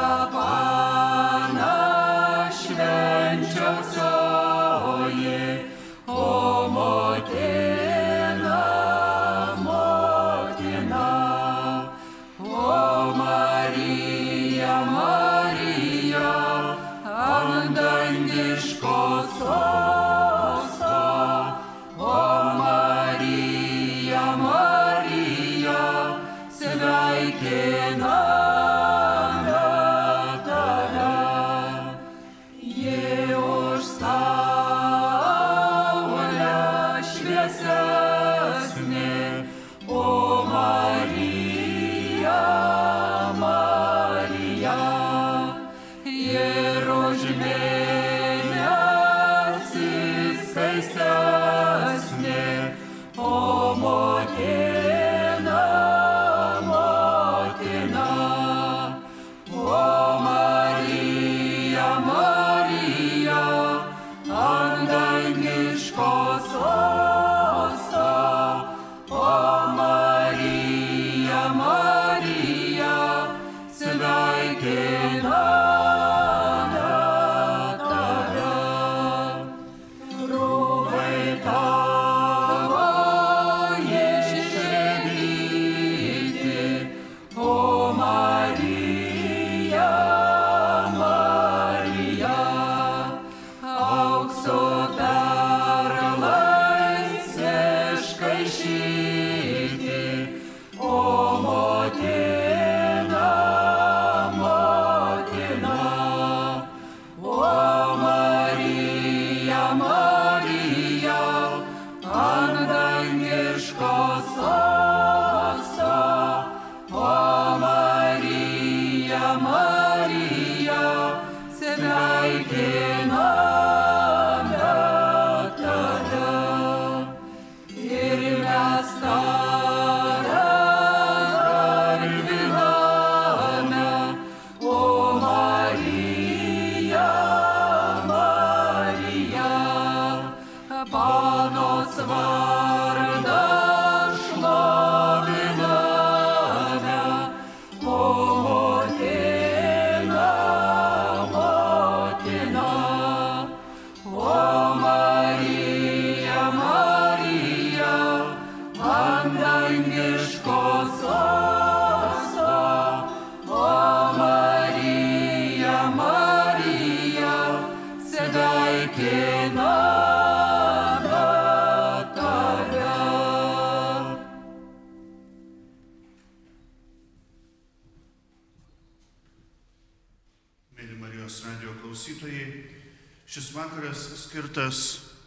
Šis vakaras skirtas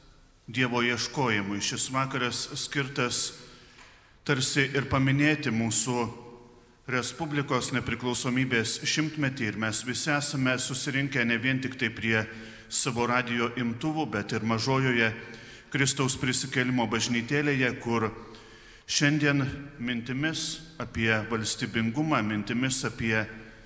Dievo ieškojimui, šis vakaras skirtas tarsi ir paminėti mūsų Respublikos nepriklausomybės 100-metį ir mes visi esame susirinkę ne vien tik tai prie savo radijo imtuvų, bet ir mažojoje Kristaus prisikėlimo bažnytėlėje, kur šiandien mintimis apie valstybingumą, mintimis apie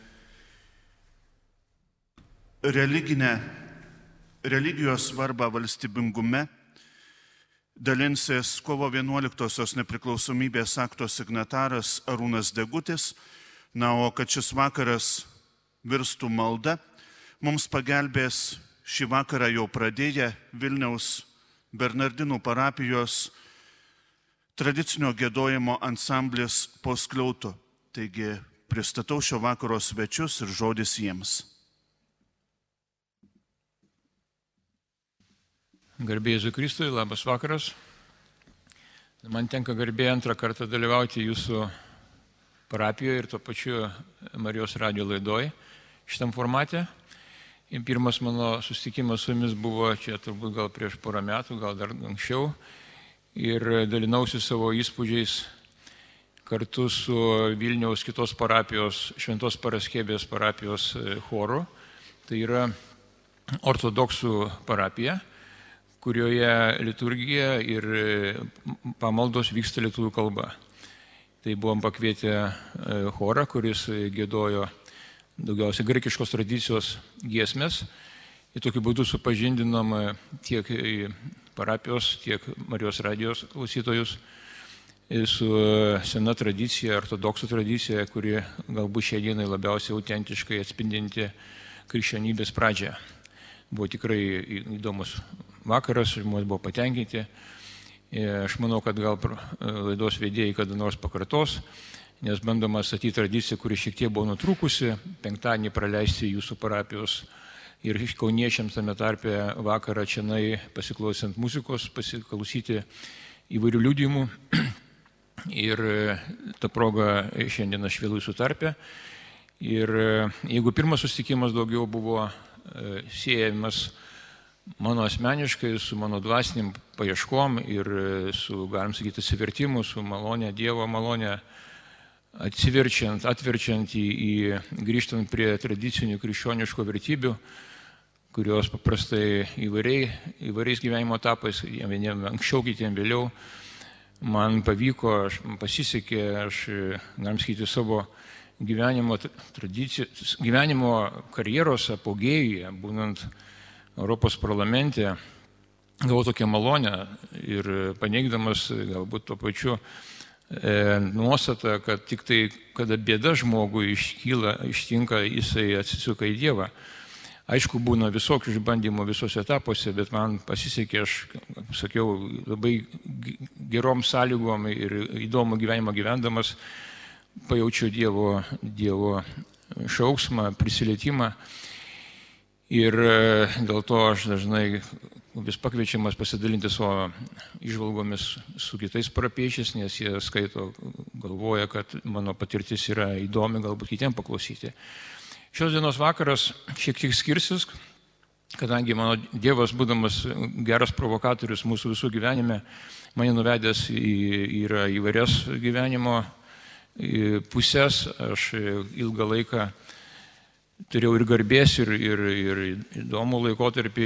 religijos svarbą valstybingume dalinsis kovo 11-osios nepriklausomybės akto signataras Arūnas Degutis. Na, o kad šis vakaras virstų malda, mums pagelbės šį vakarą jau pradėję Vilniaus Bernardinų parapijos tradicinio giedojimo ansamblis Po skliautu. Taigi pristatau šio vakaro svečius ir žodis jiems. Garbė Jėzui Kristui, labas vakaras. Man tenka garbė antrą kartą dalyvauti jūsų parapijoje ir tuo pačiu Marijos radijo laidoje šitam formate. Ir pirmas mano susitikimas su jumis buvo čia turbūt gal prieš porą metų, gal dar anksčiau. Ir dalinausi savo įspūdžiais kartu su Vilniaus kitos parapijos, Šventos Paraskevės parapijos choru. Tai yra ortodoksų parapija, kurioje liturgija ir pamaldos vyksta lietuvių kalba. Tai buvom pakvietę chorą, kuris giedojo daugiausiai graikiškos tradicijos giesmės. Ir tokiu būdu supažindinom tiek parapijos, tiek Marijos radijos klausytojus su sena tradicija, ortodoksų tradicija, kuri galbūt šiai dienai labiausiai autentiškai atspindinti krikščionybės pradžią. Buvo tikrai įdomus vakaras, žmonės buvo patenkinti. Aš manau, kad gal laidos vedėjai kada nors pakartos, nes bandoma statyti tradiciją, kuri šiek tiek buvo nutrūkusi, penktadienį praleisti jūsų parapijos ir kauniečiams tame tarpe vakarą čianai pasiklausant muzikos, pasiklausyti įvairių liudijimų. Ir ta proga šiandien aš vėlui sutarpė. Ir jeigu pirmas susitikimas daugiau buvo siejamas mano asmeniškai, su mano dvasiniam paieškom ir su, galim sakyti, atsivertimu, su malonė, Dievo malonė, atverčiant grįžtant prie tradicinių krikščioniškų vertybių, kurios paprastai įvairiais gyvenimo etapais, vieniem anksčiau, kitiem vėliau, man pavyko, man pasisekė, aš, galim sakyti, savo gyvenimo karjeros apogėjuje, būnant Europos parlamente, gavau tokią malonę ir paneigdamas galbūt tuo pačiu nuostatą, kad tik tai, kada bėda žmogui ištinka, jisai atsisuka į Dievą. Aišku, būna visokių išbandymų visose etapuose, bet man pasisekė, aš sakiau, labai gerom sąlygom ir įdomų gyvenimą gyvendamas, pajaučiu Dievo šauksmą, prisilietimą. Ir dėl to aš dažnai vis pakviečiamas pasidalinti savo įžvalgomis su kitais parapiečiais, nes jie skaito, galvoja, kad mano patirtis yra įdomi, galbūt kitiem paklausyti. Šios dienos vakaras šiek tiek skirsis, kadangi mano Dievas, būdamas geras provokatorius mūsų visų gyvenime, mane nuvedęs yra įvairias gyvenimo pusės. Aš ilgą laiką turėjau ir garbės, ir įdomų laikotarpį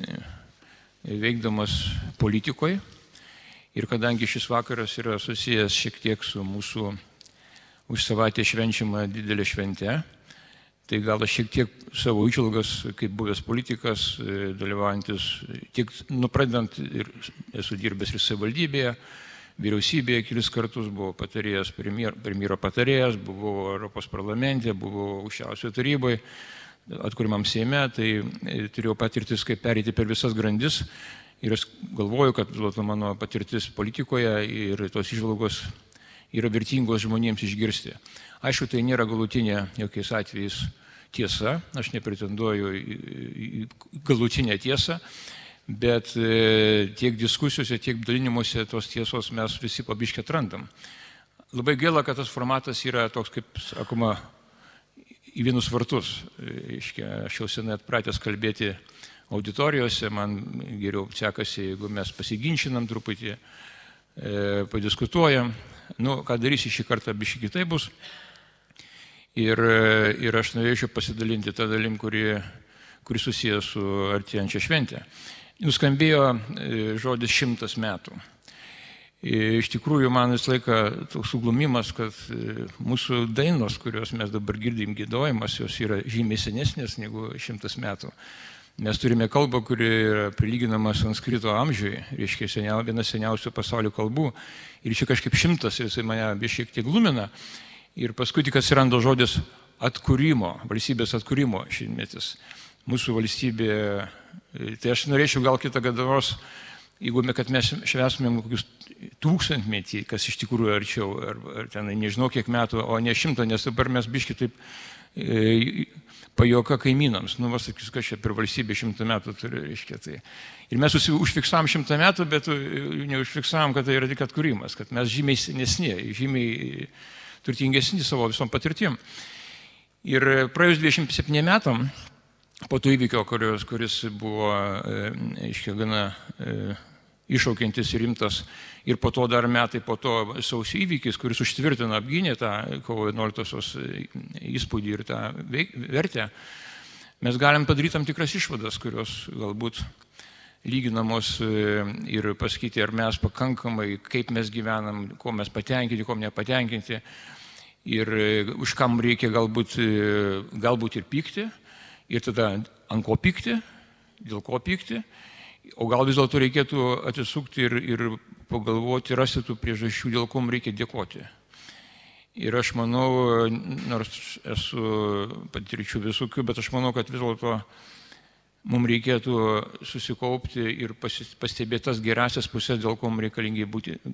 veikdamas politikoje. Ir kadangi šis vakaras yra susijęs šiek tiek su mūsų už savaitę švenčiama didelė švente, tai gal aš šiek tiek savo įžvalgas, kaip buvęs politikas, dalyvaujantis, tiek pradedant, ir esu dirbęs ir savivaldybėje, vyriausybėje kelis kartus, buvau patarėjas, premjero patarėjas, buvau Europos parlamente, buvau aukščiausioje taryboje, atkūrimam Seime, tai turėjau patirtis, kaip pereiti per visas grandis. Ir aš galvoju, kad mano patirtis politikoje ir tos įžvalgos yra vertingos žmonėms išgirsti. Aišku, tai nėra galutinė jokiais atvejais tiesa, aš nepretenduoju į galutinę tiesą, bet tiek diskusijose, tiek dalinimuose tos tiesos mes visi pabiškai atrandam. Labai gaila, kad tas formatas yra toks, kaip sakoma, į vienus vartus. Aš jau senai atpratęs kalbėti auditorijose, man geriau sekasi, jeigu mes pasiginčinam truputį, padiskutuojam. Ką darysi šį kartą, biškai kitai bus. Ir aš norėčiau pasidalinti tą dalim, kuri susijęs su artėjančia šventė. Nuskambėjo žodis 100 metų. Iš tikrųjų, man visą laiką toks suglumimas, kad mūsų dainos, kurios mes dabar girdim giedojimas, jos yra žymiai senesnės negu 100 metų. Mes turime kalbą, kuri yra prilyginama sanskrito amžiui, reiškia viena seniausių pasaulio kalbų. Ir čia kažkaip 100, jisai mane šiek tiek glumina. Ir paskui tik atsiranda žodis atkūrimo, valstybės atkūrimo šimtmetis. Mūsų valstybė, tai aš norėčiau gal kitą gados, jeigu kad mes švęstumėm kokius 1000-metį, kas iš tikrųjų arčiau, ar ten nežinau kiek metų, o ne 100, nes dabar mes biški taip pajuoka kaimynams. Sakys, kad čia per valstybę 100 metų turi, reiškia tai. Ir mes užfiksavom 100 metų, bet neužfiksavom, kad tai yra tik atkūrimas, kad mes žymiai senesni, žymiai turtingesni savo visom patirtim. Ir praėjus 27 metam, po to įvykio, kuris buvo, aiškiai, gana iššaukiantis ir rimtas, ir po to dar metai po to sausio įvykis, kuris užtvirtino, apgynė tą kovo 11-osios įspūdį ir tą vertę, mes galim padaryti tam tikras išvadas, kurios galbūt lyginamos ir pasakyti, ar mes pakankamai, kaip mes gyvenam, ko mes patenkinti, ko nepatenkinti, ir už kam reikia galbūt ir pykti. Ir tada ant ko pykti, dėl ko pykti O gal vis dėlto reikėtų atsisukti ir pagalvoti, rasti tų priežasčių, dėl ko mums reikia dėkoti. Ir aš manau, nors esu patirčių visokių, bet aš manau, kad vis dėlto mums reikėtų susikaupti ir pastebėti tas gerasias pusės, dėl ko mums reikalingi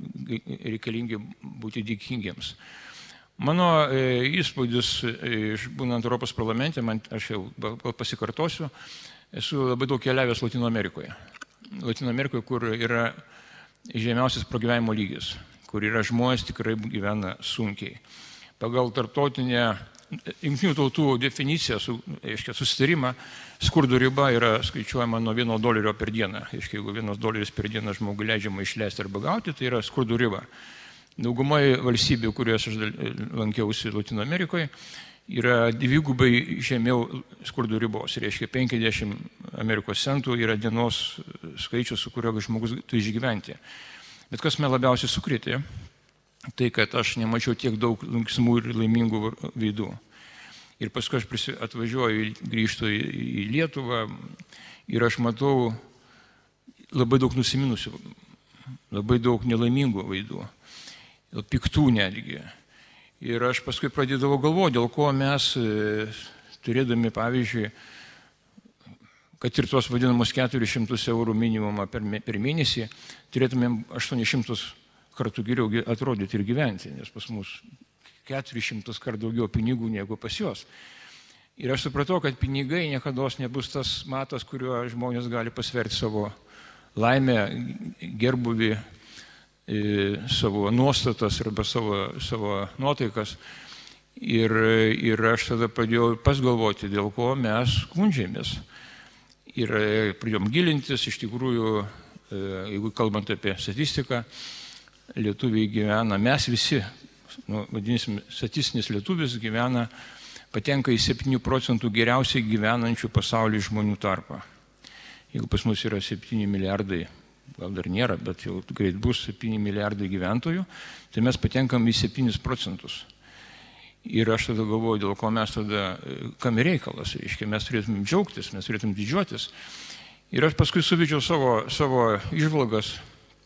būti dėkingiems. Mano įspūdis, būnant Europos parlamente, aš jau pasikartosiu, esu labai daug keliavęs Latino Amerikoje. Latino Amerikoje, kur yra žemiausias pragyvenimo lygis, kur yra žmonės tikrai gyvena sunkiai. Pagal tarptautinę Jungtinių tautų definiciją, susitarimą, skurdo riba yra skaičiuojama nuo $1 per dieną. Jeigu $1 per dieną žmogui leidžiama išleisti arba gauti, tai yra skurdo riba. Daugumai valstybių, kuriuose aš lankiausi Latino Amerikoje, yra dvigubai žemiau skurdo ribos. Reiškia, 50 Amerikos centų yra dienos skaičius, su kuriuo žmogus turi išgyventi. Bet kas man labiausiai sukrėtė, tai kad aš nemačiau tiek daug linksmų ir laimingų veidų. Ir paskui aš atvažiuoju, grįžtu į Lietuvą ir aš matau labai daug nusiminusių, labai daug nelaimingų veidų, piktų netgi. Ir aš paskui pradėdavau galvoti, dėl ko mes, turėdami, pavyzdžiui, kad ir tuos vadinamus 400 eurų minimumą per mėnesį, turėtumėm 800 kartų geriau atrodyti ir gyventi, nes pas mus 400 kartų daugiau pinigų negu pas juos. Ir aš supratau, kad pinigai niekada nebus tas matas, kuriuo žmonės gali pasverti savo laimę, gerbuvį, savo nuostatas arba savo nuotaikas. Ir aš tada pradėjau pasgalvoti, dėl ko mes skundžiamės. Ir pradėjom gilintis, iš tikrųjų, jeigu kalbant apie statistiką, lietuviai gyvena, mes visi, vadinsim, statistinis lietuvis gyvena, patenka į 7% geriausiai gyvenančių pasaulyje žmonių tarpą. Jeigu pas mus yra 7 milijardai, gal dar nėra, bet jau greit bus 7 milijardai gyventojų, tai mes patenkam į 7%. Ir aš tada galvoju, dėl ko mes tada, kam reikalas, reiškia, mes turėtume džiaugtis, mes turėtume didžiuotis. Ir aš paskui suvedžiau savo įžvalgas,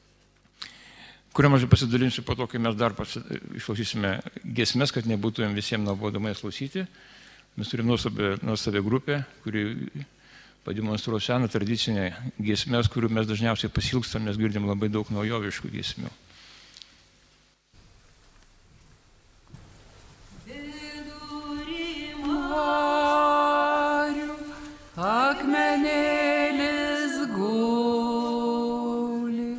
kuriam aš pasidalinsiu po to, kai mes dar išklausysime giesmes, kad nebūtumėm visiems nuobodamai klausyti. Mes turime nuostabią grupę, kuri pademonstruos seną tradicinę giesmes, kurių mes dažniausiai pasilgstam, nes girdim labai daug naujoviškų giesmių. Akmenėlis guli,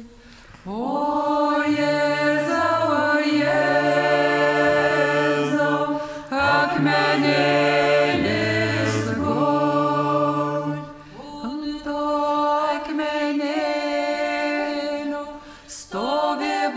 akmenėlis guli, ant to akmenėlio stovi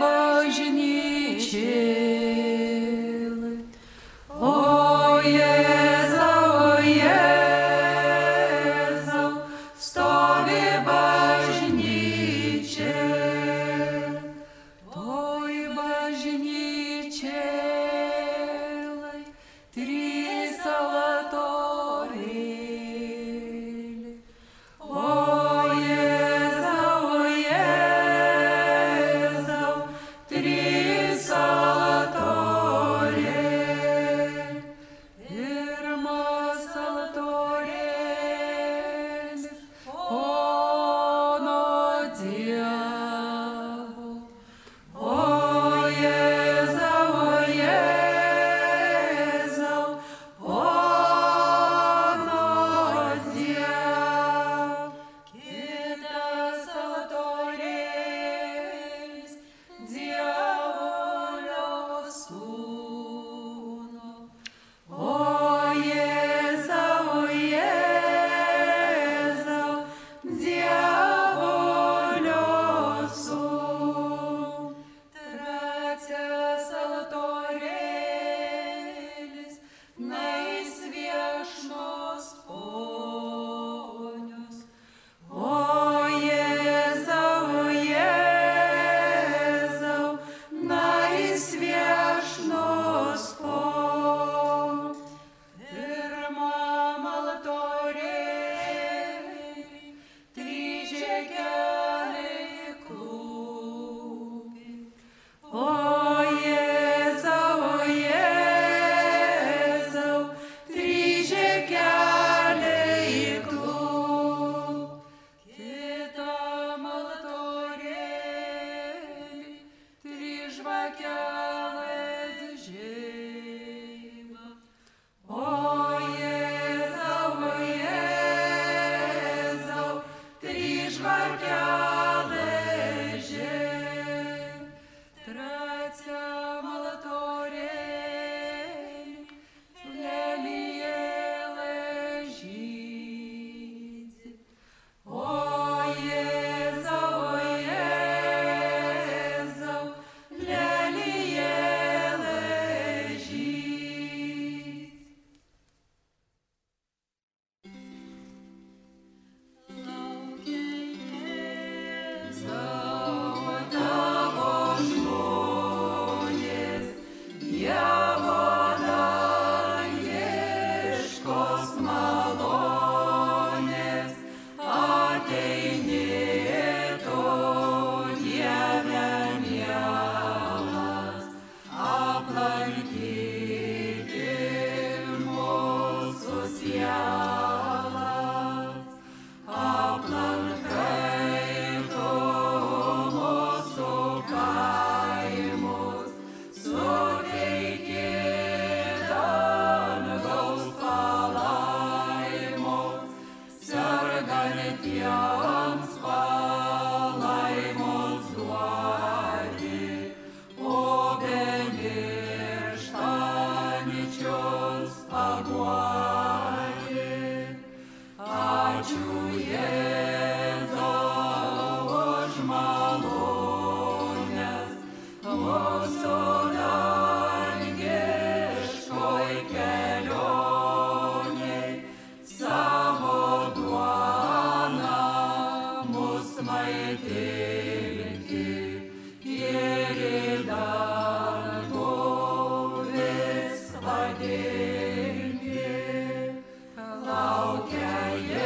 jiems palaimos duoti, o bemirštaničius paguoti. Ačiū Jėzau už malonės, mūsų dangiškoj kelionėj, savo duoną mus maitinti ir į dangų vis vadinti. Laukia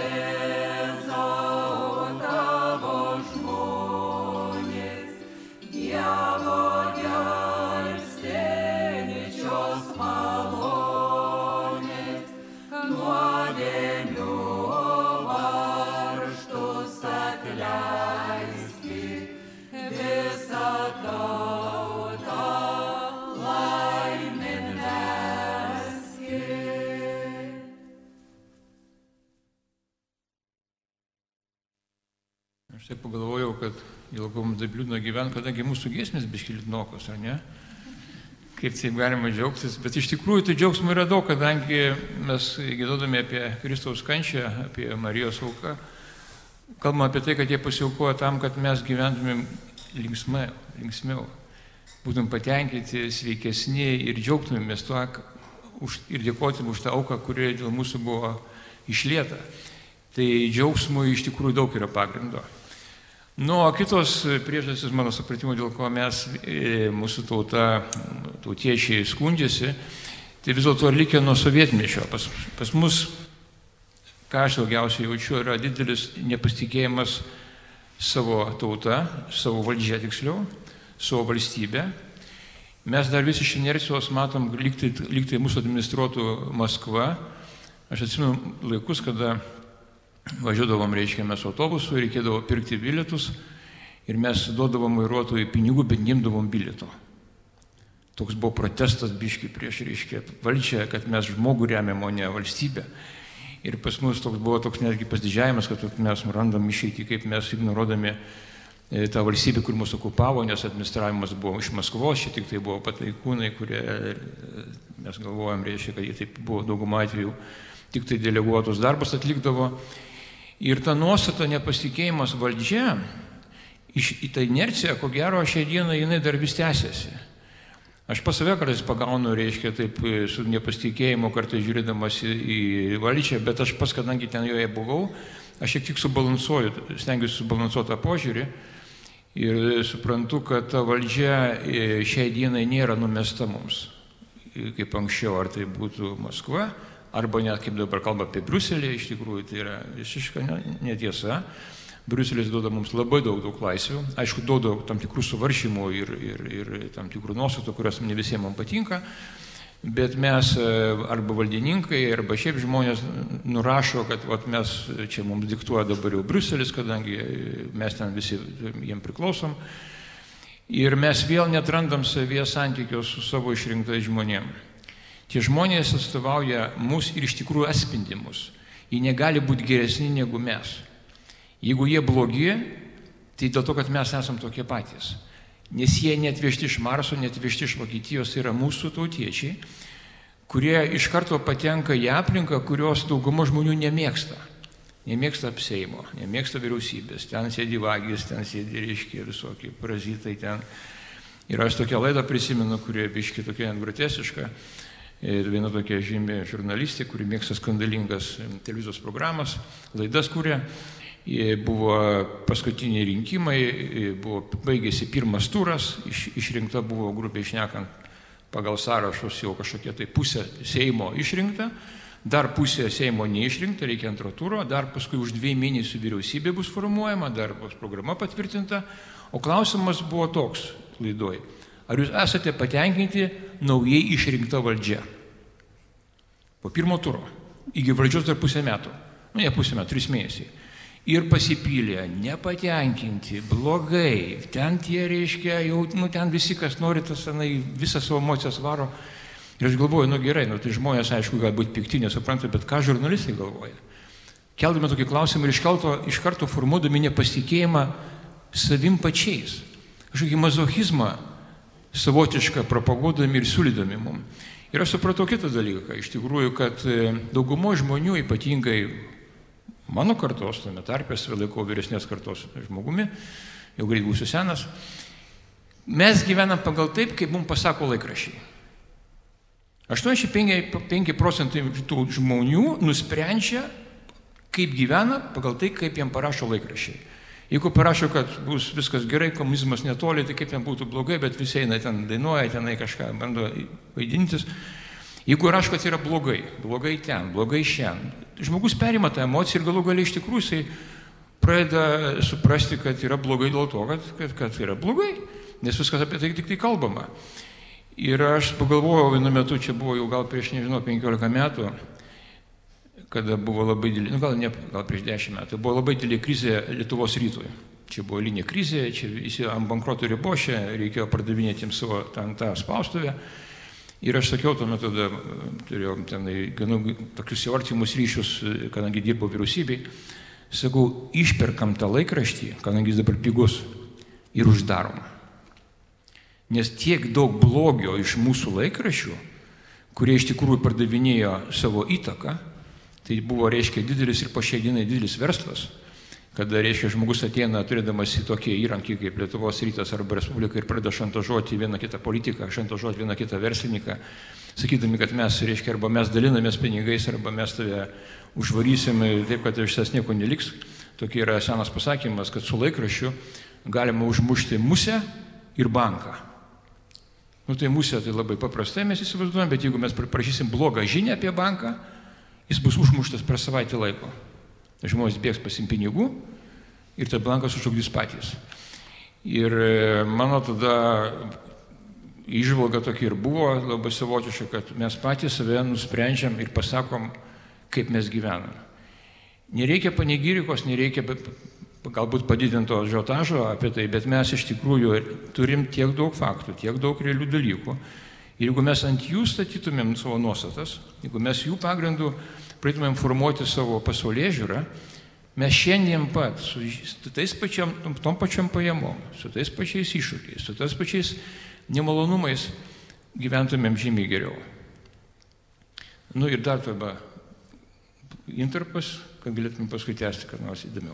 Jėzau tavo žmonės, Dievo gelbstinčios malonės, nuodėmių varžtus atleiski, visą tautą laimin veski. Aš taip pagalvojau, kad ilgom taip liūdna gyventi, kadangi mūsų giesmės biški liūdnokos, ar ne? Kaip taip galima džiaugtis, bet iš tikrųjų tai džiaugsmų yra daug, kadangi mes giedodami apie Kristaus kančią, apie Marijos auką, kalbame apie tai, kad jie pasiaukojo tam, kad mes gyventumėm linksmiau, būtum patenkinti, sveikesni ir džiaugtumėmės tuo ir dėkotum už tą auką, kuri dėl mūsų buvo išlieta. Tai džiaugsmui iš tikrųjų daug yra pagrindo. Nu, o kitos priežastys, mano supratimu, dėl ko mes, mūsų tautiečiai skundžiasi, tai vis dėlto likę nuo sovietmečio. Pas mus, ką aš daugiausiai jaučiu, yra didelis nepasitikėjimas savo tauta, savo valdžia tiksliau, savo valstybė. Mes dar vis iš inercijos matom, lyg tai mūsų administruotų Maskva. Aš atsimenu laikus, kada važiuodavom, reiškia, mes autobusu, reikėdavo pirkti bilietus ir mes duodavom vairuotojui pinigų, bet neimdavom bilieto. Toks buvo protestas biški prieš, reiškia, valdžią, kad mes žmogų remiam, o ne valstybę. Ir pas mus buvo toks netgi pasididžiavimas, kad mes randam išeitį, kaip mes ignoruodami tą valstybę, kur mūsų okupavo, nes administravimas buvo iš Maskvos, čia tik tai buvo pataikūnai, kurie mes galvojam, reiškia, kad jie taip buvo daugumą atvejų, tik tai deleguotus darbus atlikdavo. Ir ta nuostata nepasitikėjimas valdžia, į tą inerciją, ko gero, šią dieną jinai dar vis tęsiasi. Aš pas save kartais pagaunu, reiškia, taip su nepasitikėjimu kartais žiūrėdamas į valdžią, bet aš pas, kadangi ten joje buvau, aš šiek tiek stengiuosi subalansuoti tą požiūrį ir suprantu, kad ta valdžia šiai dienai nėra numesta mums, kaip anksčiau, ar tai būtų Maskva, arba net kaip dabar kalba apie Briuselį, iš tikrųjų tai yra visiška netiesa. Briuselis duoda mums labai daug laisvių, aišku, duoda tam tikrų suvaržymų ir tam tikrų nuostatų, kurios ne visiems man patinka, bet mes arba valdininkai, arba šiaip žmonės nurašo, kad mes čia mums diktuoja dabar jau Briuselis, kadangi mes ten visi jiem priklausom. Ir mes vėl netrandam savyje santykios su savo išrinktais žmonėmis. Tie žmonės atstovauja mus ir iš tikrųjų atspindi mus. Jie negali būti geresni negu mes. Jeigu jie blogi, tai dėl to, kad mes esam tokie patys. Nes jie netvežti iš Marso, netvežti iš Vokietijos, tai yra mūsų tautiečiai, kurie iš karto patenka į aplinką, kurios dauguma žmonių nemėgsta. Nemėgsta Seimo, nemėgsta vyriausybės. Ten sėdi vagys, ten sėdi, reiškia, visokie parazitai ten. Ir aš tokią laidą prisimenu, kurie biški tokia grotesiška. Ir viena tokia žymi žurnalistė, kuri mėgsta skandalingas televizijos programas, laidas kuria. Buvo paskutiniai rinkimai, baigėsi pirmas turas, išrinkta buvo grubiai šnekant pagal sąrašus jau kažkokia tai pusė Seimo išrinkta, dar pusė Seimo neišrinkta, reikia antro turo, dar paskui už 2 mėnesių vyriausybė bus formuojama, dar bus programa patvirtinta, o klausimas buvo toks laidoj. Ar jūs esate patenkinti naujai išrinkta valdžia? Po pirmo turo. Iki valdžios dar pusę metų. Nu, ne pusę metų, 3 mėnesiai. Ir pasipylė, nepatenkinti, blogai. Ten tie, reiškia, jau, ten visi, kas nori, tas visą savo emocijas varo. Ir aš galvoju, gerai, tai žmonės, aišku, galbūt pikti, nesupranta, bet ką žurnalistai galvoja? keldami tokį klausimą ir iš karto formuodami nepasitikėjimą savim pačiais. Kažkokį mazochizmą savotišką propaguodami ir siūlydami mums. Ir aš supratau kitą dalyką, iš tikrųjų, kad daugumo žmonių, ypatingai mano kartos, tame tarpe save laikau vyresnės kartos žmogumi, jau greit būsiu senas, mes gyvenam pagal taip, kaip mums pasako laikraščiai. 85% tų žmonių nusprendžia, kaip gyvena, pagal tai, kaip jiem parašo laikraščiai. Jeigu parašo, kad bus viskas gerai, komunizmas netoli, tai kaip ten būtų blogai, bet visi eina ten dainuoja, tenai kažką bando vaidintis. Jeigu rašo, kad yra blogai, blogai ten, blogai šiandien, žmogus perima tą emociją ir galų galiai iš tikrųjų jisai pradeda suprasti, kad yra blogai dėl to, kad yra blogai, nes viskas apie tai tik tai kalbama. Ir aš pagalvojau vienu metu, čia buvo jau gal prieš, 15 metų, kada buvo labai didelė, gal prieš 10 metų, buvo labai didelė krizė Lietuvos rytui. Čia buvo eilinė krizė, čia visi ant bankroto ribos, čia reikėjo pardavinėti jiems savo tą spaustuvę. Ir aš sakiau, tuo metu turėjau ten tokius artimus ryšius, kadangi dirbau vyriausybei, sakau, išperkam tą laikraštį, kadangi jis dabar pigus, ir uždarom. Nes tiek daug blogio iš mūsų laikraščių, kurie iš tikrųjų pardavinėjo savo įtaką, tai buvo, reiškia, didelis ir po šiai dienai didelis verslas, kada, reiškia, žmogus ateina turėdamas į tokį įrankį kaip Lietuvos rytas arba Respublika ir pradeda šantažuoti vieną kitą politiką, šantažuoti vieną kitą verslininką, sakydami, kad mes, reiškia, arba mes dalinamės pinigais, arba mes tave užvarysim taip, kad iš tas nieko neliks. Tokia yra senas pasakymas, kad su laikraščiu galima užmušti musę ir banką. Tai musė tai labai paprastai mes įsivaizduojam, bet jeigu mes prašysim blogą žinią apie banką, jis bus užmuštas per savaitę laiko. Žmonės bėgs pasim pinigų ir tą banką sužlugdys patys. Ir mano tada įžvalga tokia ir buvo labai savotiška, kad mes patys save nusprendžiam ir pasakom, kaip mes gyvenam. Nereikia panegirikos, nereikia galbūt padidinto ažiotažo apie tai, bet mes iš tikrųjų turim tiek daug faktų, tiek daug realių dalykų. Ir jeigu mes ant jų statytumėm savo nuostatas, jeigu mes jų pagrindų pradėtumėm formuoti savo pasaulėžiūrą, mes šiandien pat su tom pačiom pajamom, su tais pačiais iššūkiais, su tais pačiais nemalonumais gyventumėm žymiai geriau. Ir dar tada intarpas, kad galėtumėm paskui tęsti, kad nors įdomiau.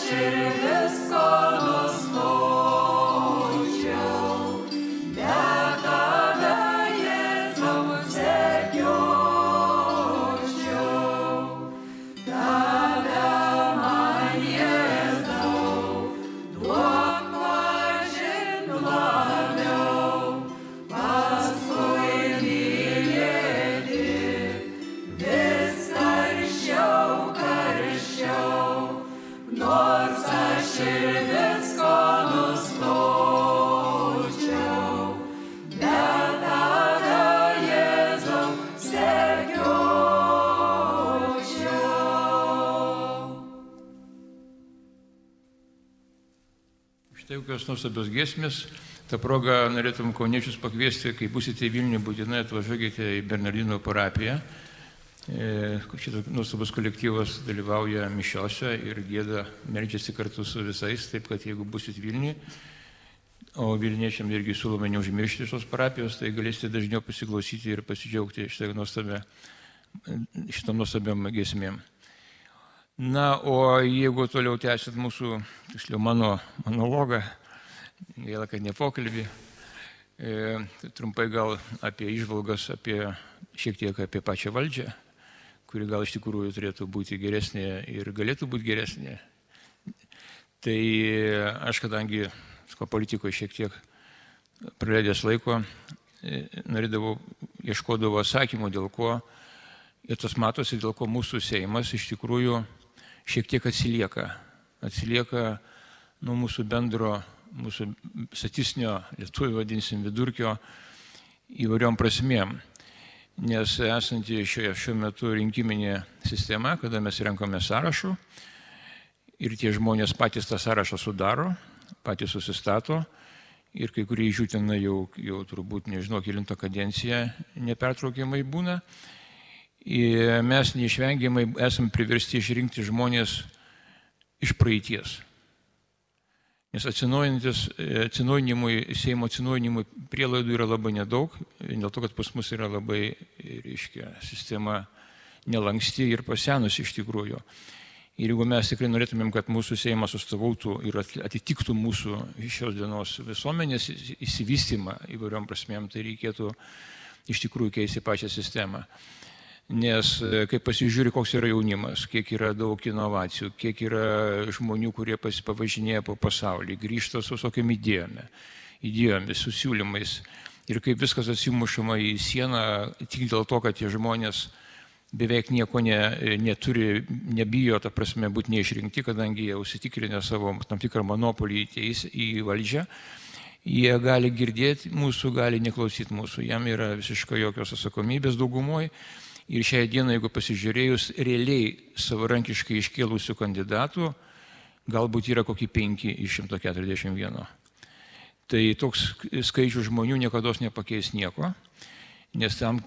Štai kokios nuostabios giesmės. Ta proga norėtum kauniečius pakviesti, kai būsite Vilniuje, būtinai atvažiuokite į Bernardinų parapiją. Šitas nuostabus kolektyvas dalyvauja mišiose ir gieda, meldžiasi kartu su visais, taip kad jeigu būsit Vilniuje, o vilniečiam irgi siūlome neužmiršti šios parapijos, tai galėsite dažniau pasiklausyti ir pasidžiaugti šitom nuostabiam giesmėm. Na, o jeigu toliau tęsit mūsų, tiksliau mano monologą, gaila, kad ne pokalbį, trumpai gal apie įžvalgas, šiek tiek apie pačią valdžią, kuri gal iš tikrųjų turėtų būti geresnė ir galėtų būti geresnė. Tai aš, kadangi politikoje šiek tiek praleidęs laiko, ieškodavau atsakymų, dėl ko, ir tas matosi, dėl ko mūsų Seimas iš tikrųjų šiek tiek atsilieka nuo mūsų bendro, mūsų statistinio, lietuvių vadinsim, vidurkio įvairiom prasmėm. Nes esanti šiuo metu rinkiminė sistema, kada mes renkame sąrašų ir tie žmonės patys tą sąrašą sudaro, patys susistato ir kai kurie iš jų ten jau turbūt nežinau, kelintą kadenciją nepertraukiamai būna. Ir mes neišvengiamai esame priversti išrinkti žmonės iš praeities. Nes Seimo atsinaujinimui prielaidų yra labai nedaug, dėl to, kad pas mus yra labai, sistema nelanksti ir pasenusi iš tikrųjų. Ir jeigu mes tikrai norėtumėm, kad mūsų Seimas sustovautų ir atitiktų mūsų šios dienos visuomenės įsivystymą įvairiom prasmėm, tai reikėtų iš tikrųjų keisti pačią sistemą. Nes kai pasižiūri, koks yra jaunimas, kiek yra daug inovacijų, kiek yra žmonių, kurie pavažinėja po pasaulį, grįžta su visokiam idėjomis, su siūlymais ir kaip viskas atsimušama į sieną tik dėl to, kad tie žmonės beveik nieko neturi, nebijo, ta prasme, būti neišrinkti, kadangi jie užsitikrinę savo tam tikrą monopolį į valdžią. Jie gali girdėti mūsų, gali neklausyti mūsų, jam yra visiškai jokios atsakomybės daugumoje. Ir šią dieną, jeigu pasižiūrėjus realiai savarankiškai iškėlusių kandidatų, galbūt yra kokį 5 iš 141. Tai toks skaičius žmonių niekada nepakeis nieko, nes tam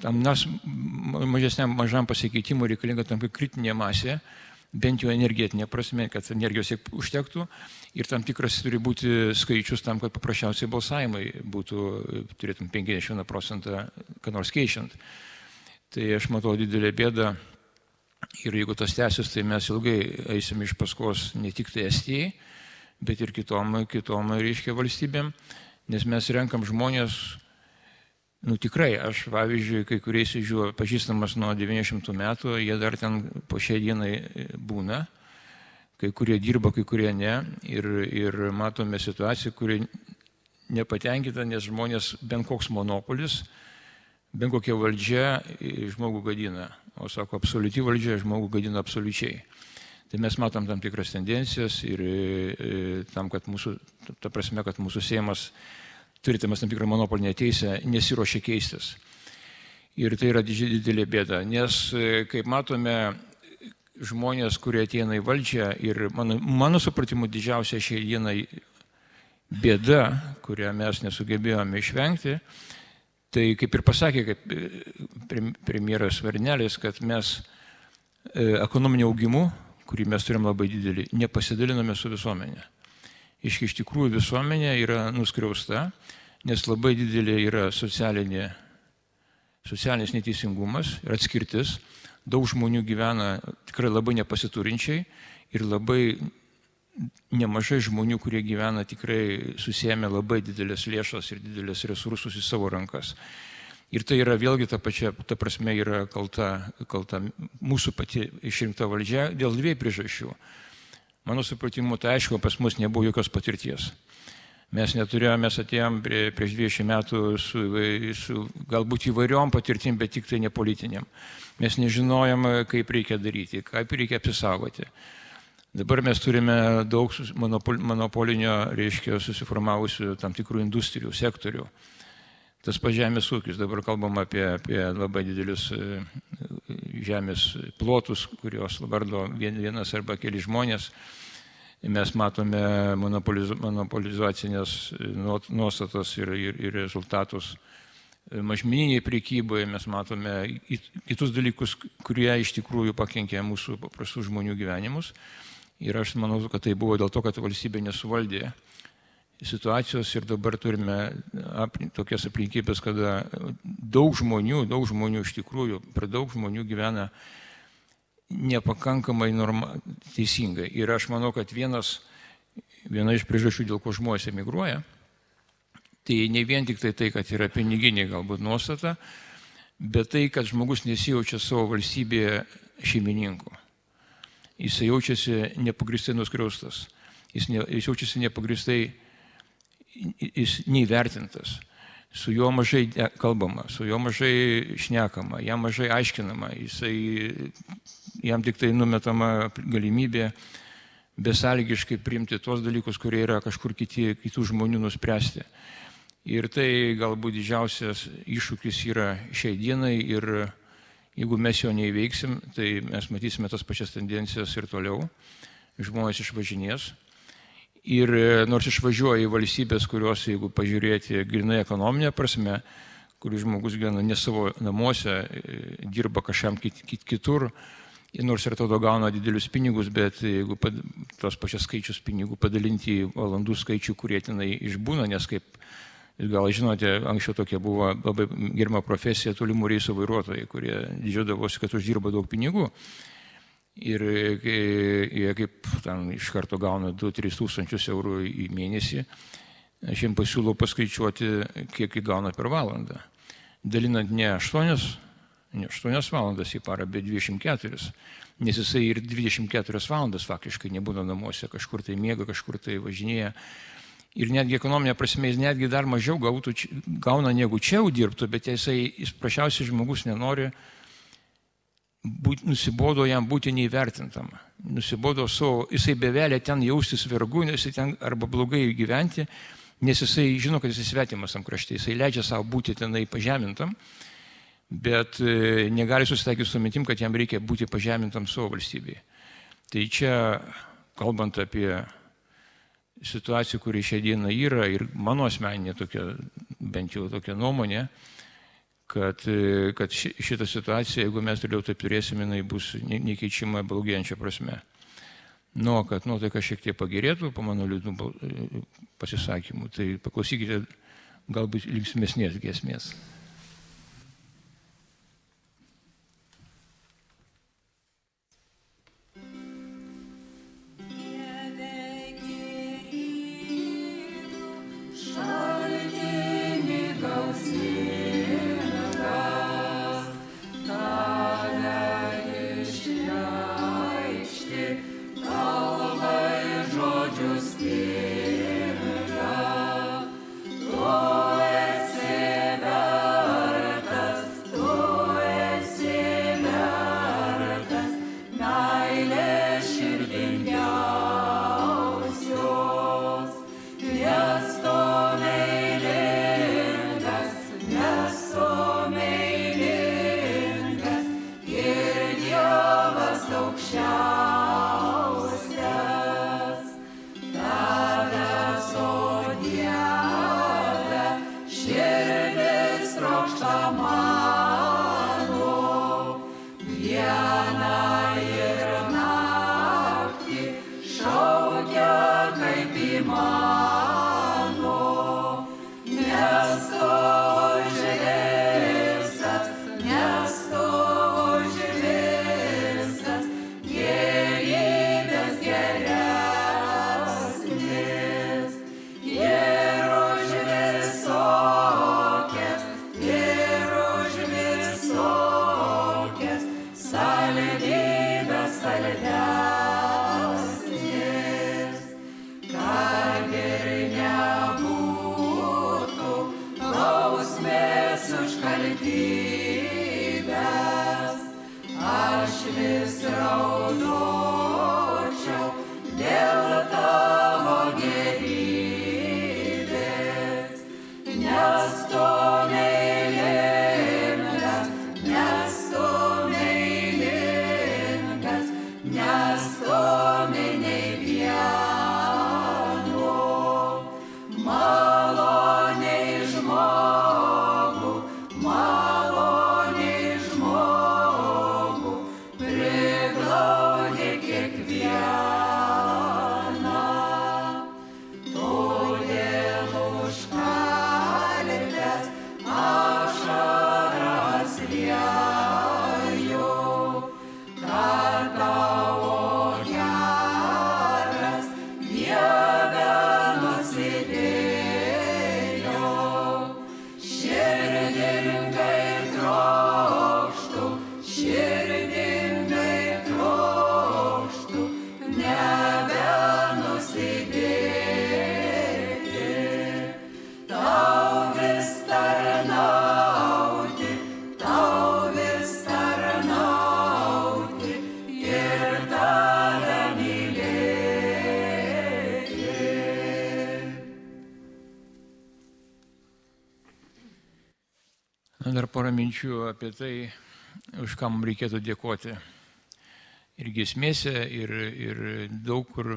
mažam pasikeitimui reikalinga tam kritinė masė, bent jau energetinė prasme, kad energijos užtektų ir tam tikras turi būti skaičius tam, kad paprasčiausiai balsavimai turėtum 51% ką nors keičiant. Tai aš matau didelę bėdą ir jeigu tas tęsis, tai mes ilgai eisim iš paskos ne tik tai Estijai, bet ir kitom valstybėm, nes mes renkam žmonės, tikrai, aš pavyzdžiui, kai kuriais iš jų pažįstamas nuo 90 metų, jie dar ten po šiai dienai būna, kai kurie dirba, kai kurie ne, ir matome situaciją, kuri nepatenkinta, nes žmonės bent koks monopolis, bent kokia valdžia žmogų gadina, o sako, absoliuti valdžia žmogų gadina absoliučiai. Tai mes matom tam tikras tendencijas ir tam, kad mūsų Seimas, turėdamas tam tikrą monopolinę teisę, nesiruošia keistis. Ir tai yra didelė bėda, nes, kaip matome, žmonės, kurie ateina į valdžią ir mano supratimu didžiausia šiai dienai bėda, kurią mes nesugebėjome išvengti, tai kaip ir pasakė premjeras Skvernelis, kad mes ekonominiu augimu, kurį mes turim labai didelį, nepasidaliname su visuomenė. Iš tikrųjų visuomenė yra nuskriausta, nes labai didelė yra socialinis neteisingumas ir atskirtis. Daug žmonių gyvena tikrai labai nepasiturinčiai ir labai nemažai žmonių, kurie gyvena tikrai susėmė labai didelės lėšas ir didelės resursus į savo rankas. Ir tai yra vėlgi ta prasme yra kalta mūsų pati išrinkta valdžia dėl dviejų priežasčių. Mano supratimu, tai aišku, pas mus nebuvo jokios patirties. Mes atėjom prieš 20 metų su galbūt įvairiom patirtim, bet tik tai ne politiniam. Mes nežinojom, kaip reikia daryti, kaip reikia apsisaugoti. Dabar mes turime daug monopolinio, reiškia, susiformavusių tam tikrų industrijų, sektorių. Tas žemės ūkis, dabar kalbam apie labai didelius žemės plotus, kurios vardo vienas arba keli žmonės. Mes matome monopolizacinės nuostatas ir rezultatus mažmeniniai prekyboje, mes matome kitus dalykus, kurie iš tikrųjų pakenkė mūsų paprastų žmonių gyvenimus. Ir aš manau, kad tai buvo dėl to, kad valstybė nesuvaldė situacijos ir dabar turime tokias aplinkybės, kada daug žmonių iš tikrųjų, per daug žmonių gyvena nepakankamai teisingai. Ir aš manau, kad viena iš priežasčių, dėl ko žmonės emigruoja, tai ne vien tik tai, kad yra piniginė galbūt nuostata, bet tai, kad žmogus nesijaučia savo valstybėje šeimininku. Jis jaučiasi nepagristai nuskriaustas, jis jaučiasi nepagristai neįvertintas. Su juo mažai kalbama, su juo mažai šnekama, jam mažai aiškinama, jam tik tai numetama galimybė besąlygiškai priimti tuos dalykus, kurie yra kažkur kitų žmonių nuspręsti. Ir tai galbūt didžiausias iššūkis yra šiai dienai ir jeigu mes jo neįveiksim, tai mes matysime tas pačias tendencijas ir toliau. Žmonės išvažinės. Ir nors išvažiuoja į valstybės, kurios, jeigu pažiūrėti grinai ekonominė prasme, kur žmogus gyvena ne savo namuose, dirba kažkam kitur, nors ir tada gauna didelius pinigus, bet jeigu tos pačias skaičius pinigų padalinti į valandų skaičių, kurie tenai išbūna, nes kaip gal žinote, anksčiau tokia buvo labai gerima profesija tolimų reisų vairuotojai, kurie didžiuodavosi, kad uždirba daug pinigų. Ir jie kaip ten iš karto gauna 2-3 tūkstančius eurų į mėnesį, aš jiems pasiūlau paskaičiuoti, kiek jį gauna per valandą. Dalinant ne 8 valandas į parą, bet 24, nes jisai ir 24 valandas faktiškai nebūna namuose, kažkur tai miega, kažkur tai važinėja. Ir netgi ekonominė prasme jis netgi dar mažiau gauna negu čia dirbtų, bet jis prašiausiai žmogus nenori, nusibodo jam būti neįvertintam. Nusibodo jisai bevelė ten jaustis vergu, jisai ten arba blogai gyventi, nes jisai žino, kad jisai svetimas tam krašte, jisai leidžia savo būti tenai pažemintam, bet negali susitaikyti su mintim, kad jam reikia būti pažemintam savo valstybėje. Tai čia, kalbant apie situaciją, kuri šią dieną yra, ir mano asmeninė tokia, bent jau tokia nuomonė, kad šitą situaciją, jeigu mes toliau taip turėsime, jinai bus nekeičiama blogėjančia prasme. Kad nuotaika šiek tiek pagerėtų po mano liūdnų pasisakymų, tai paklausykite galbūt linksmesnės giesmės. Tu esi Dar porą minčių apie tai, už ką mums reikėtų dėkoti. Ir giesmėse, ir daug kur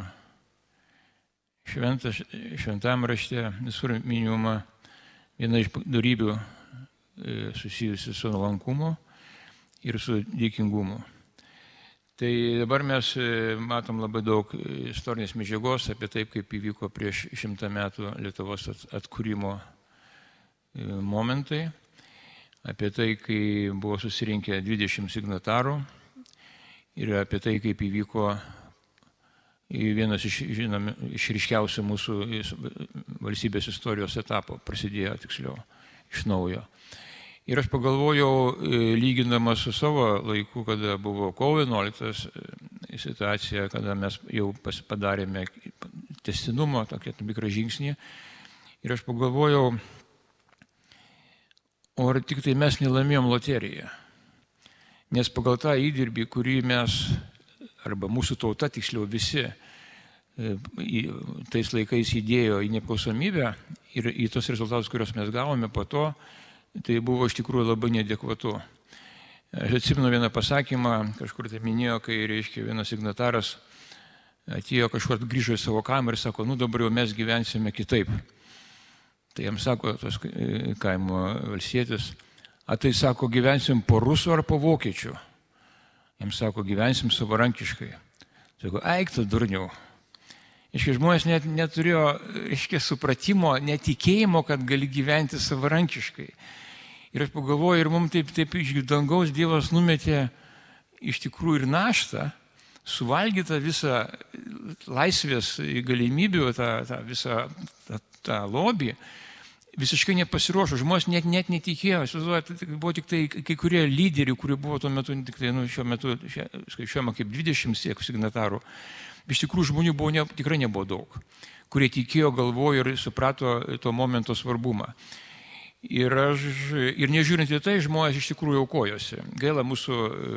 šventam rašte visur minima viena iš darybių susijusi su nuolankumu ir su dėkingumu. Tai dabar mes matom labai daug istorinės medžiagos apie taip, kaip įvyko prieš 100 metų Lietuvos atkūrimo momentai, apie tai, kai buvo susirinkę 20 signatarų ir apie tai, kaip įvyko vienas iš ryškiausių mūsų valstybės istorijos etapų, prasidėjo tiksliau iš naujo. Ir aš pagalvojau, lygindamas su savo laiku, kada buvo kovo 11 situacija, kada mes jau padarėme tęstinumą, tokį tam tikrą žingsnį. Ir aš pagalvojau, o ar tik tai mes nelaimėjom loteriją. Nes pagal tą įdirbį, kurį mes, arba mūsų tauta, tiksliau visi, tais laikais įdėjo į nepriklausomybę ir į tos rezultatus, kuriuos mes gavome po to, tai buvo iš tikrųjų labai neadekvatu. Aš atsimenu vieną pasakymą, kažkur tai minėjo, kai, reiškia, vienas signataras atėjo kažkur, grįžo į savo kamerą ir sako, dabar jau mes gyvensime kitaip. Tai jam sako, tas kaimo valstietis, tai sako, gyvensim po rusų ar po vokiečių. Jam sako, gyvensim savarankiškai. Sako, eik tu durniau. Iškai žmonės net neturėjo, supratimo, netikėjimo, kad gali gyventi savarankiškai. Ir aš pagalvoju, ir mums taip iš dangaus Dievas numetė iš tikrųjų ir naštą, suvalgytą visą laisvės galimybių, tą visą tą lobį, visiškai nepasiruošo. Žmonės net netikėjo. Buvo tik tai kai kurie lyderiai, kurie buvo tuo metu, tik tai, šiuo metu skaičiuojama kaip 20 signatarų. Iš tikrųjų žmonių tikrai nebuvo daug, kurie tikėjo, galvojo ir suprato to momento svarbumą. Ir nežiūrint į tai, žmonės iš tikrųjų aukojosi. Gaila mūsų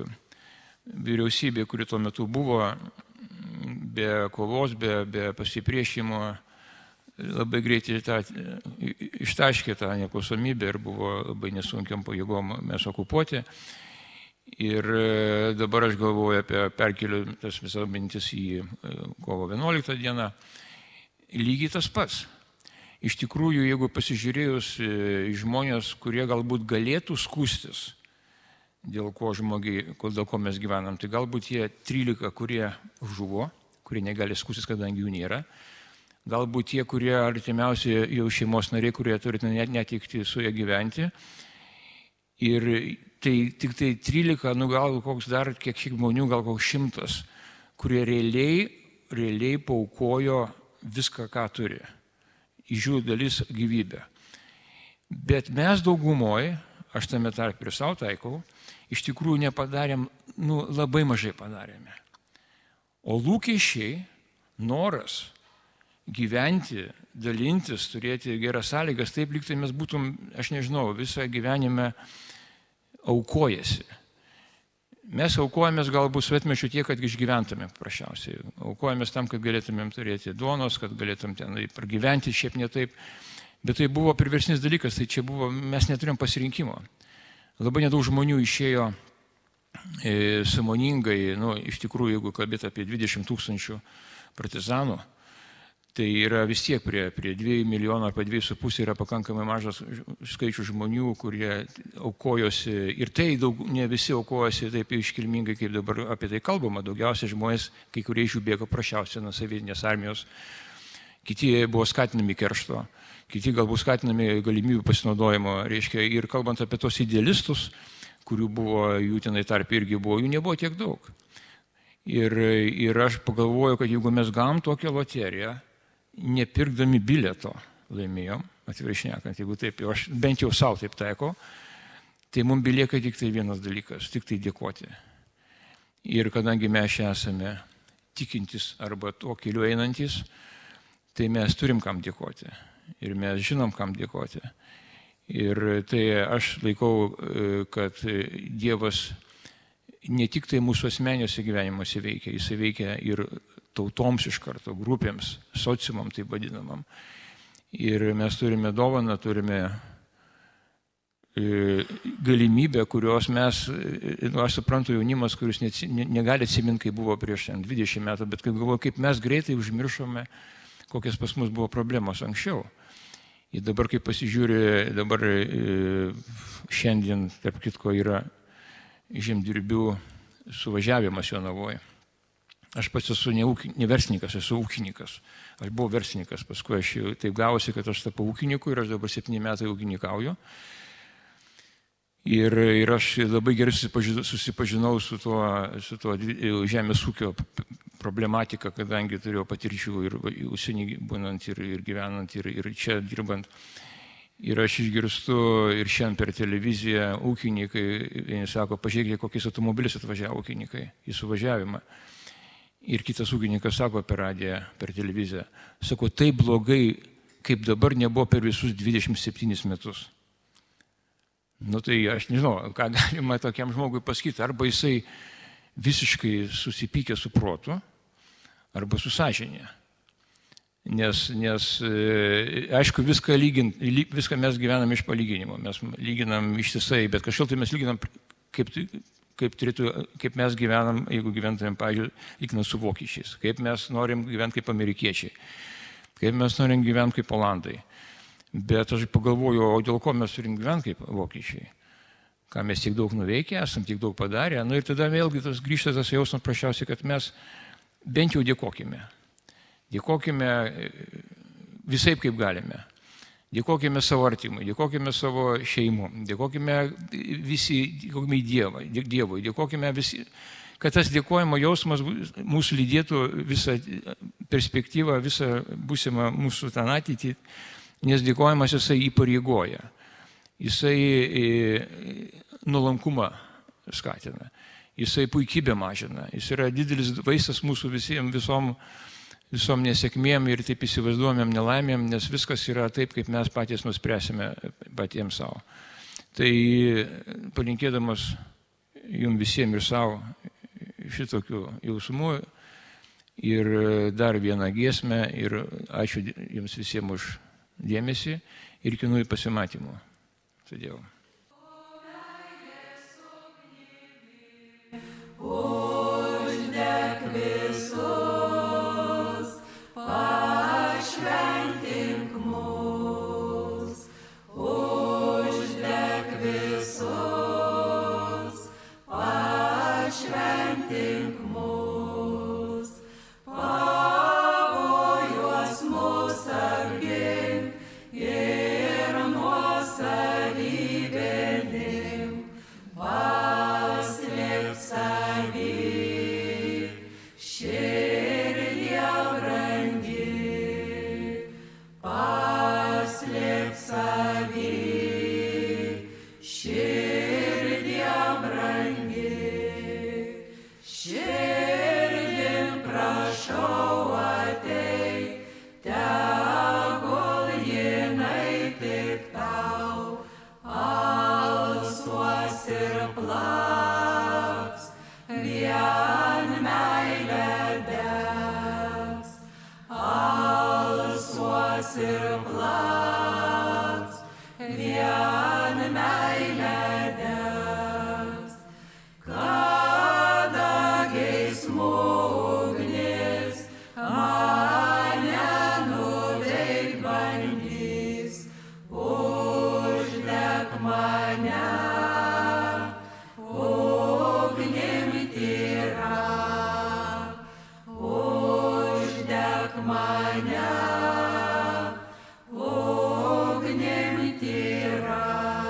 vyriausybė, kuri tuo metu buvo be kovos, be pasipriešimo, labai greitai ištaškė tą nepriklausomybę ir buvo labai nesunkiam pajėgom mes okupuoti. Ir dabar aš galvoju perkeliu tas visas mintis į kovo 11 dieną. Lygiai tas pats. Iš tikrųjų, jeigu pasižiūrėjus į žmonės, kurie galbūt galėtų skųstis, dėl ko mes gyvenam, tai galbūt jie 13, kurie žuvo, kurie negali skųstis, kadangi jų nėra. Galbūt tie, kurie artimiausi jau šeimos nariai, kurie turite netikti su jie gyventi. Ir tai tik tai 13, gal koks dar kiek žmonių, gal koks 100, kurie realiai paaukojo viską, ką turi. Iš jų dalis gyvybę. Bet mes daugumoje, aš tame tarp ir savo taikau, iš tikrųjų nepadarėm, labai mažai padarėme. O lūkesčiai, noras gyventi, dalintis, turėti geras sąlygas, taip lyg tai mes būtum, aš nežinau, visą gyvenime aukojasi. Mes aukojamės galbūt svetmečių tiek, kad išgyventume paprasčiausiai. Aukojamės tam, kad galėtumėm turėti duonos, kad galėtum ten pragyventi, šiaip ne taip. Bet tai buvo priverstinis dalykas, tai čia buvo, mes neturėjom pasirinkimo. Labai nedaug žmonių išėjo sąmoningai, iš tikrųjų, jeigu kalbėt apie 20 000 partizanų, tai yra vis tiek prie 2 milijonų arba 2,5 yra pakankamai mažas skaičius žmonių, kurie aukojosi. Ir tai ne visi aukojosi taip iškilmingai, kaip dabar apie tai kalbama. Daugiausiai žmonės, kai kurie iš jų bėgo prasčiausiai nuo sovietinės armijos. Kiti buvo skatinami keršto, kiti galbūt skatinami galimybių pasinaudojimo. Reiškia, ir kalbant apie tos idealistus, kurių buvo, jų tenai tarp irgi buvo, jų nebuvo tiek daug. Ir aš pagalvoju, kad jeigu mes gavom tokią loteriją, nepirkdami bileto laimėjom, atvirai šnekant, jeigu taip jau, aš bent jau savo taip taikau, tai mums belieka tik tai vienas dalykas, tik tai dėkoti. Ir kadangi mes čia esame tikintis arba tuo keliu einantis, tai mes turim kam dėkoti. Ir mes žinom, kam dėkoti. Ir tai aš laikau, kad Dievas ne tik tai mūsų asmeniuose gyvenimuose veikia, jis veikia ir tautoms iš karto, grupėms, sociumam taip vadinamam. Ir mes turime dovaną, turime galimybę, kurios mes, aš suprantu, jaunimas, kuris negali atsiminti, kai buvo prieš 20 metų, bet galvoju, kaip mes greitai užmiršome, kokias pas mus buvo problemos anksčiau. Ir dabar, kai pasižiūrė, dabar šiandien, tarp kitko, yra žemdirbių suvažiavimas Jonavoje. Aš pats esu ne verslininkas, esu ūkininkas. Aš buvau verslininkas, paskui aš taip gavosi, kad aš tapau ūkininku ir aš dabar 7 metai ūkininkauju. Ir aš labai gerai susipažinau su tuo žemės ūkio problematika, kadangi turėjau patirčių ir užsienį būnant, ir gyvenant, ir čia dirbant. Ir aš išgirstu ir šiandien per televiziją ūkininkai, vieni sako, pažiūrėkite, kokiais automobilis atvažiavo ūkininkai į suvažiavimą. Ir kitas ūkininkas sako per radiją, per televiziją, sako, taip blogai, kaip dabar nebuvo per visus 27 metus. Nu tai aš nežinau, ką galima tokiam žmogui pasakyti, arba jisai visiškai susipykė su protu, arba su sąžinė. Nes aišku, viską mes gyvenam iš palyginimo, mes lyginam ištisai, bet kažkaip tai mes lyginam, kaip mes gyvenam, jeigu gyventumėm, pavyzdžiui, lyginant su vokiečiais, kaip mes norim gyventi kaip amerikiečiai, kaip mes norim gyventi kaip olandai. Bet aš pagalvoju, o dėl ko mes turim gyventi kaip vokiečiai? Ką mes tiek daug nuveikę, esam tiek daug padarę. Nu ir tada vėlgi grįžta tas jausmas prašiausiai, kad mes bent jau dėkokime. Dėkokime visaip kaip galime. Dėkokime savo artimui, dėkokime savo šeimom, dėkokime Dievui, dėkokime visi, kad tas dėkojimo jausmas mūsų lydėtų visą perspektyvą, visą būsimą mūsų tą ateitį, nes dėkojimas jisai įpareigoja, jisai nuolankumą skatina, jisai puikybę mažina, jis yra didelis vaistas mūsų visom nesėkmėm ir taip įsivaizduojamėm nelaimėm, nes viskas yra taip, kaip mes patys nuspręsime patiems savo. Tai palinkėdamas jums visiems ir savo šitokių jausmų ir dar vieną giesmę ir ačiū jums visiems už dėmesį ir kinų pasimatymų. Su Dievu. Uždek visus, pašventink mus. Uždek visus, pašventink mus. Pavojuos mus apgink ir nuosavybėnim. Paslėpk savy, širdie brangi. Paslėpk savy, širdie brangi. Širdim prašau ateik, tegul jinai tik tau alsuos ir plaks, vien meilė degs. Alsuos ir plaks, vien meilė degs. Kada geismų ugnis mane nuveikt bandys, uždek mane ugnim tyra. Uždek mane ugnim tyra.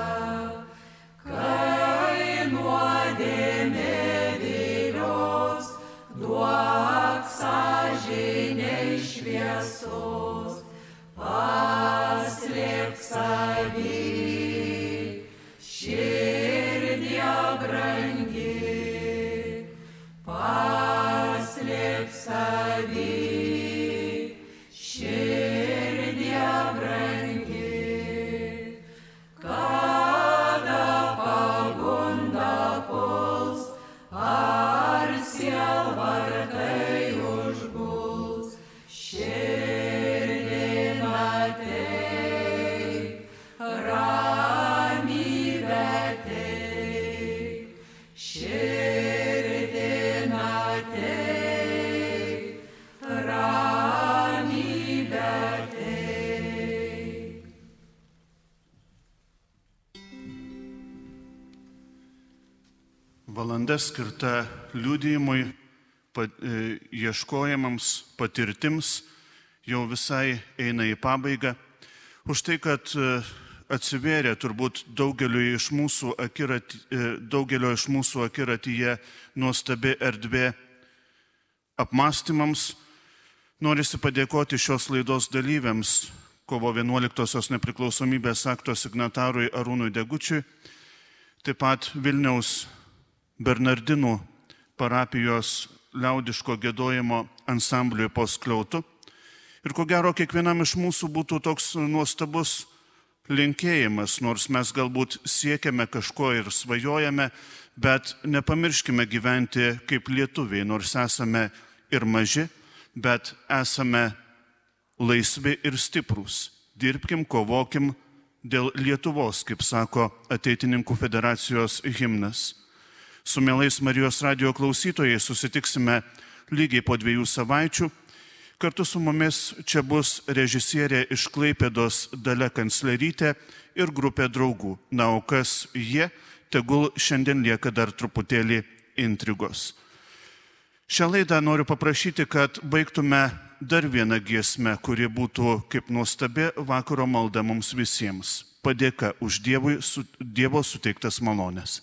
Kai nuodėmė vilios, duok sąžinei šviesos. Paslėpk savy, širdie brangi. Paslėpk savy, širdie brangi. Kada pagunda puls, ar sielvartai užguls, širdie valanda skirta liudijimui, ieškojimams, patirtims jau visai eina į pabaigą. Už tai, kad atsivėrė turbūt daugelio iš mūsų akiratyje nuostabi erdvė apmąstymams, norisi padėkoti šios laidos dalyviams, kovo 11-osios nepriklausomybės akto signatarui Arūnui Degučiui, taip pat Vilniaus Bernardinų parapijos liaudiško giedojimo ansambliui po skliautu. Ir ko gero kiekvienam iš mūsų būtų toks nuostabus linkėjimas, nors mes galbūt siekiame kažko ir svajojame, bet nepamirškime gyventi kaip lietuviai, nors esame ir maži, bet esame laisvi ir stiprūs. Dirbkim, kovokim dėl Lietuvos, kaip sako Ateitininkų federacijos himnas. Su mielais Marijos radijo klausytojais susitiksime lygiai po 2 savaičių. Kartu su mumis čia bus režisierė iš Klaipėdos Dalia Kanclerytė ir grupė draugų. Na, o kas jie, tegul šiandien lieka dar truputėlį intrigos. Šią laidą noriu paprašyti, kad baigtume dar vieną giesmę, kuri būtų kaip nuostabi vakaro malda mums visiems. Padėka už Dievo suteiktas malonės.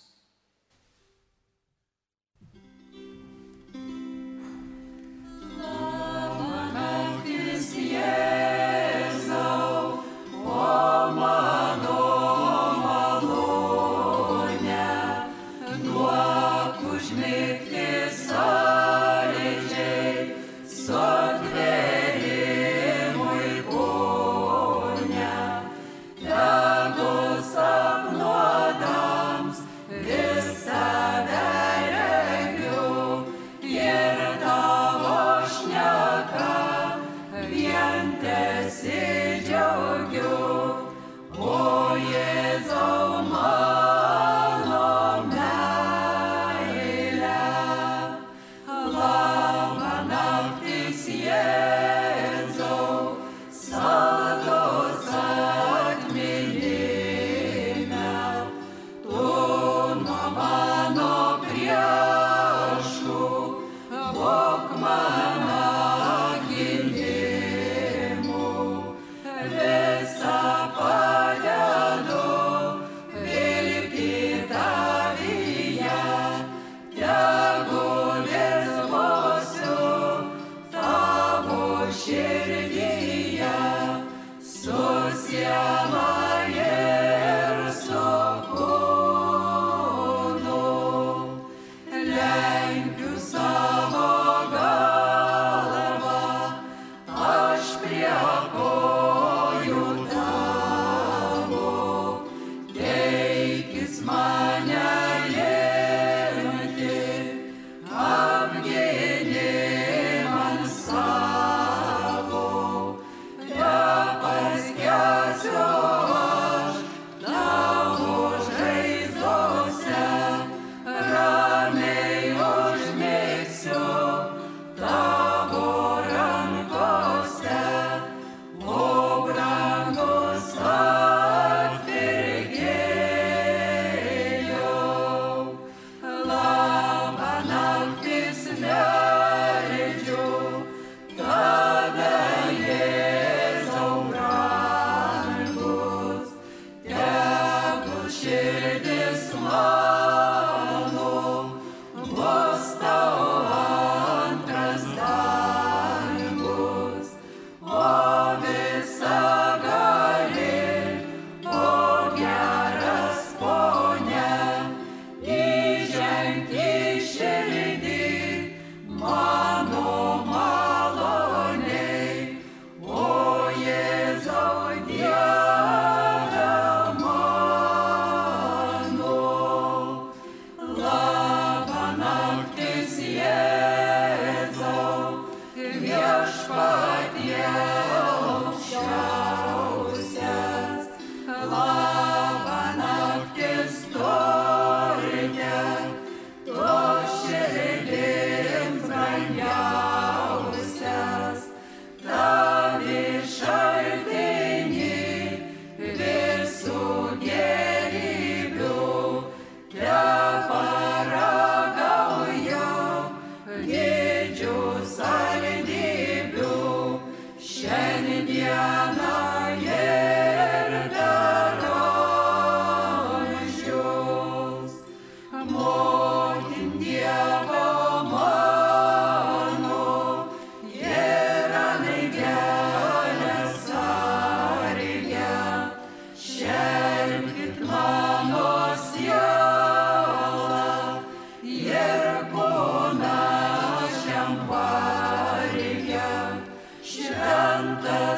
So šventą